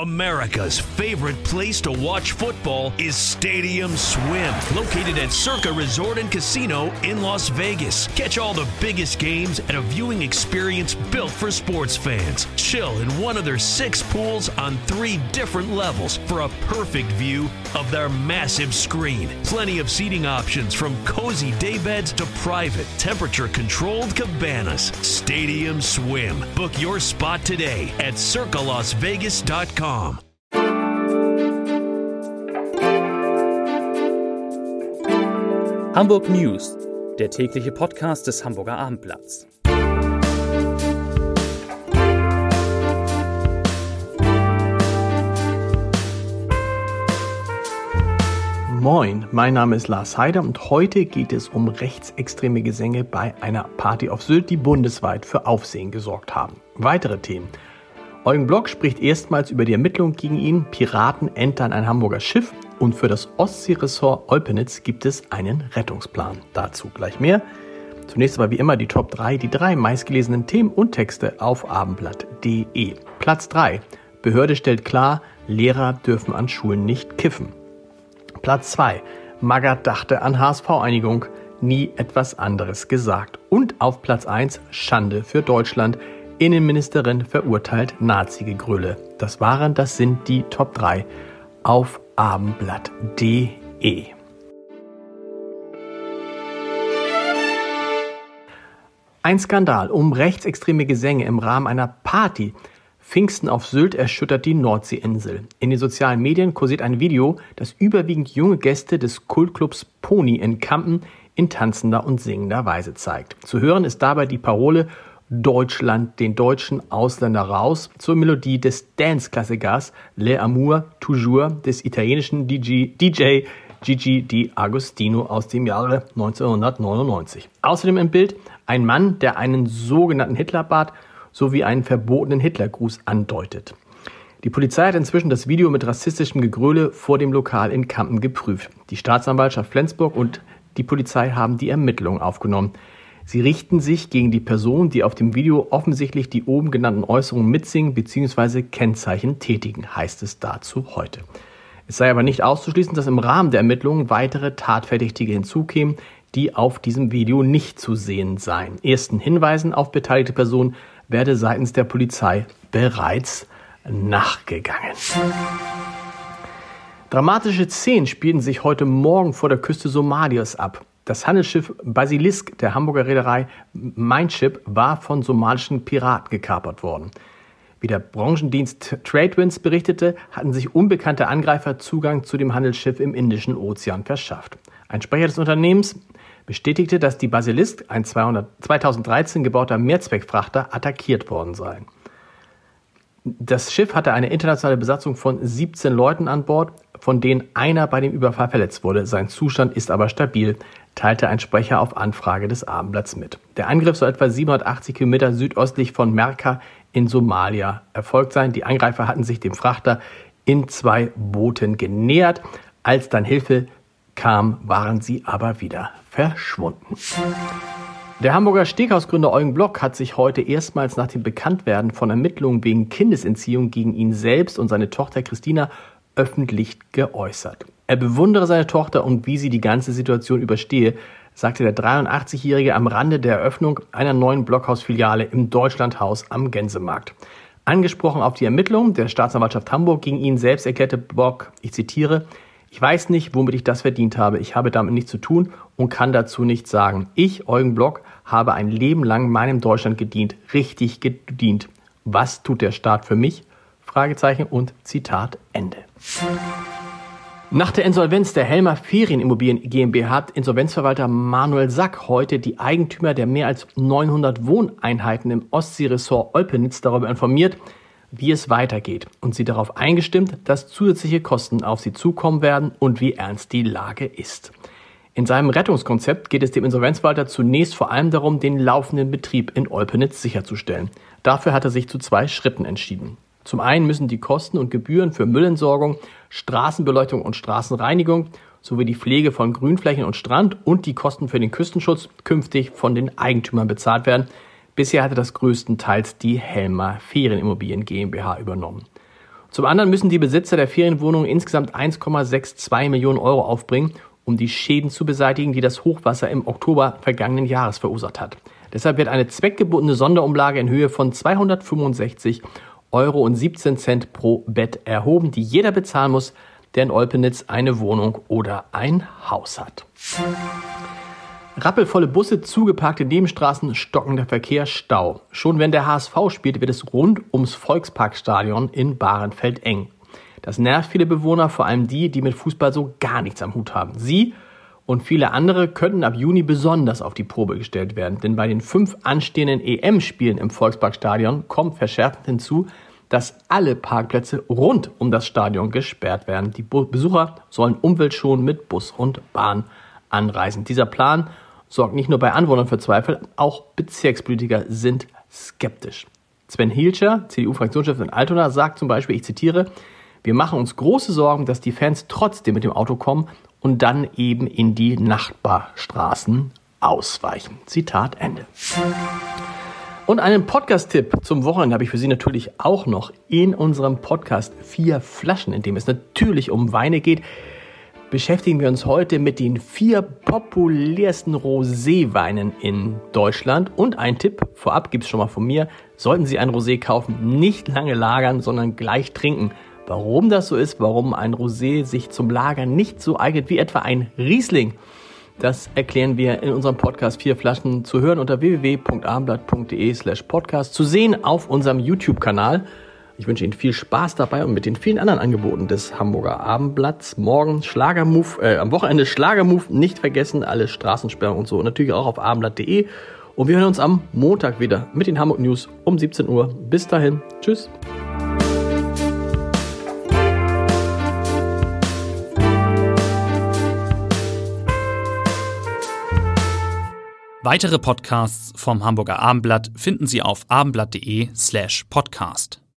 America's favorite place to watch football is Stadium Swim, located at Circa Resort and Casino in Las Vegas. Catch all the biggest games at a viewing experience built for sports fans. Chill in one of their 6 pools on 3 different levels for a perfect view of their massive screen. Plenty of seating options from cozy daybeds to private, temperature-controlled cabanas. Stadium Swim. Book your spot today at circalasvegas.com. Hamburg News, der tägliche Podcast des Hamburger Abendblatts. Moin, mein Name ist Lars Heider und heute geht es um rechtsextreme Gesänge bei einer Party auf Sylt, die bundesweit für Aufsehen gesorgt haben. Weitere Themen. Eugen Block spricht erstmals über die Ermittlungen gegen ihn, Piraten entern ein Hamburger Schiff und für das Ostseeressort Olpenitz gibt es einen Rettungsplan. Dazu gleich mehr. Zunächst aber wie immer die Top 3, die 3 meistgelesenen Themen und Texte auf abendblatt.de. Platz 3. Behörde stellt klar, Lehrer dürfen an Schulen nicht kiffen. Platz 2. Magath dachte an HSV-Einigung, nie etwas anderes gesagt. Und auf Platz 1. Schande für Deutschland. Innenministerin verurteilt Nazi-Gegröle. Das sind die Top 3 auf abendblatt.de. Ein Skandal um rechtsextreme Gesänge im Rahmen einer Party. Pfingsten auf Sylt erschüttert die Nordseeinsel. In den sozialen Medien kursiert ein Video, das überwiegend junge Gäste des Kultclubs Pony in Kampen in tanzender und singender Weise zeigt. Zu hören ist dabei die Parole Deutschland, den deutschen Ausländer raus, zur Melodie des Dance-Klassikers Le Amour Toujours des italienischen DJ Gigi D'Agostino aus dem Jahre 1999. Außerdem im Bild ein Mann, der einen sogenannten Hitlerbart sowie einen verbotenen Hitlergruß andeutet. Die Polizei hat inzwischen das Video mit rassistischem Gegröle vor dem Lokal in Kampen geprüft. Die Staatsanwaltschaft Flensburg und die Polizei haben die Ermittlungen aufgenommen. Sie richten sich gegen die Person, die auf dem Video offensichtlich die oben genannten Äußerungen mitsingen bzw. Kennzeichen tätigen, heißt es dazu heute. Es sei aber nicht auszuschließen, dass im Rahmen der Ermittlungen weitere Tatverdächtige hinzukämen, die auf diesem Video nicht zu sehen seien. Ersten Hinweisen auf beteiligte Personen werde seitens der Polizei bereits nachgegangen. Dramatische Szenen spielten sich heute Morgen vor der Küste Somalias ab. Das Handelsschiff Basilisk der Hamburger Reederei Mein Schiff war von somalischen Piraten gekapert worden. Wie der Branchendienst Tradewinds berichtete, hatten sich unbekannte Angreifer Zugang zu dem Handelsschiff im Indischen Ozean verschafft. Ein Sprecher des Unternehmens bestätigte, dass die Basilisk, ein 2013 gebauter Mehrzweckfrachter, attackiert worden sei. Das Schiff hatte eine internationale Besatzung von 17 Leuten an Bord, von denen einer bei dem Überfall verletzt wurde. Sein Zustand ist aber stabil, teilte ein Sprecher auf Anfrage des Abendblatts mit. Der Angriff soll etwa 780 Kilometer südöstlich von Merka in Somalia erfolgt sein. Die Angreifer hatten sich dem Frachter in 2 Booten genähert. Als dann Hilfe kam, waren sie aber wieder verschwunden. Der Hamburger Steghausgründer Eugen Block hat sich heute erstmals nach dem Bekanntwerden von Ermittlungen wegen Kindesentziehung gegen ihn selbst und seine Tochter Christina öffentlich geäußert. Er bewundere seine Tochter und wie sie die ganze Situation überstehe, sagte der 83-Jährige am Rande der Eröffnung einer neuen Blockhaus-Filiale im Deutschlandhaus am Gänsemarkt. Angesprochen auf die Ermittlungen der Staatsanwaltschaft Hamburg gegen ihn selbst erklärte Block, ich zitiere, ich weiß nicht, womit ich das verdient habe. Ich habe damit nichts zu tun und kann dazu nichts sagen. Ich, Eugen Block, habe ein Leben lang meinem Deutschland gedient. Richtig gedient. Was tut der Staat für mich? Fragezeichen und Zitat Ende. Nach der Insolvenz der Helmer Ferienimmobilien GmbH hat Insolvenzverwalter Manuel Sack heute die Eigentümer der mehr als 900 Wohneinheiten im Ostseeressort Olpenitz darüber informiert, wie es weitergeht und sie darauf eingestimmt, dass zusätzliche Kosten auf sie zukommen werden und wie ernst die Lage ist. In seinem Rettungskonzept geht es dem Insolvenzverwalter zunächst vor allem darum, den laufenden Betrieb in Olpenitz sicherzustellen. Dafür hat er sich zu 2 Schritten entschieden. Zum einen müssen die Kosten und Gebühren für Müllentsorgung, Straßenbeleuchtung und Straßenreinigung sowie die Pflege von Grünflächen und Strand und die Kosten für den Küstenschutz künftig von den Eigentümern bezahlt werden. Bisher hatte das größtenteils die Helmer Ferienimmobilien GmbH übernommen. Zum anderen müssen die Besitzer der Ferienwohnungen insgesamt 1,62 Millionen Euro aufbringen, um die Schäden zu beseitigen, die das Hochwasser im Oktober vergangenen Jahres verursacht hat. Deshalb wird eine zweckgebundene Sonderumlage in Höhe von 265,17 Euro pro Bett erhoben, die jeder bezahlen muss, der in Olpenitz eine Wohnung oder ein Haus hat. Rappelvolle Busse, zugeparkte Nebenstraßen, stockender Verkehr, Stau. Schon wenn der HSV spielt, wird es rund ums Volksparkstadion in Bahrenfeld eng. Das nervt viele Bewohner, vor allem die mit Fußball so gar nichts am Hut haben. Sie und viele andere könnten ab Juni besonders auf die Probe gestellt werden. Denn bei den 5 anstehenden EM-Spielen im Volksparkstadion kommt verschärfend hinzu, dass alle Parkplätze rund um das Stadion gesperrt werden. Die Besucher sollen umweltschonend mit Bus und Bahn anreisen. Dieser Plan sorgt nicht nur bei Anwohnern für Zweifel, auch Bezirkspolitiker sind skeptisch. Sven Hielscher, CDU-Fraktionschef in Altona, sagt zum Beispiel, ich zitiere, wir machen uns große Sorgen, dass die Fans trotzdem mit dem Auto kommen und dann eben in die Nachbarstraßen ausweichen. Zitat Ende. Und einen Podcast-Tipp zum Wochenende habe ich für Sie natürlich auch noch in unserem Podcast 4 Flaschen, in dem es natürlich um Weine geht. Beschäftigen wir uns heute mit den 4 populärsten Roséweinen in Deutschland. Und ein Tipp, vorab gibt es schon mal von mir, sollten Sie ein Rosé kaufen, nicht lange lagern, sondern gleich trinken. Warum das so ist, warum ein Rosé sich zum Lagern nicht so eignet wie etwa ein Riesling, das erklären wir in unserem Podcast 4 Flaschen, zu hören unter www.abendblatt.de/podcast, zu sehen auf unserem YouTube-Kanal. Ich wünsche Ihnen viel Spaß dabei und mit den vielen anderen Angeboten des Hamburger Abendblatts. Morgen Schlagermove, am Wochenende Schlagermove, nicht vergessen, alle Straßensperrungen und so. Und natürlich auch auf abendblatt.de. Und wir hören uns am Montag wieder mit den Hamburg News um 17 Uhr. Bis dahin. Tschüss. Weitere Podcasts vom Hamburger Abendblatt finden Sie auf abendblatt.de/podcast.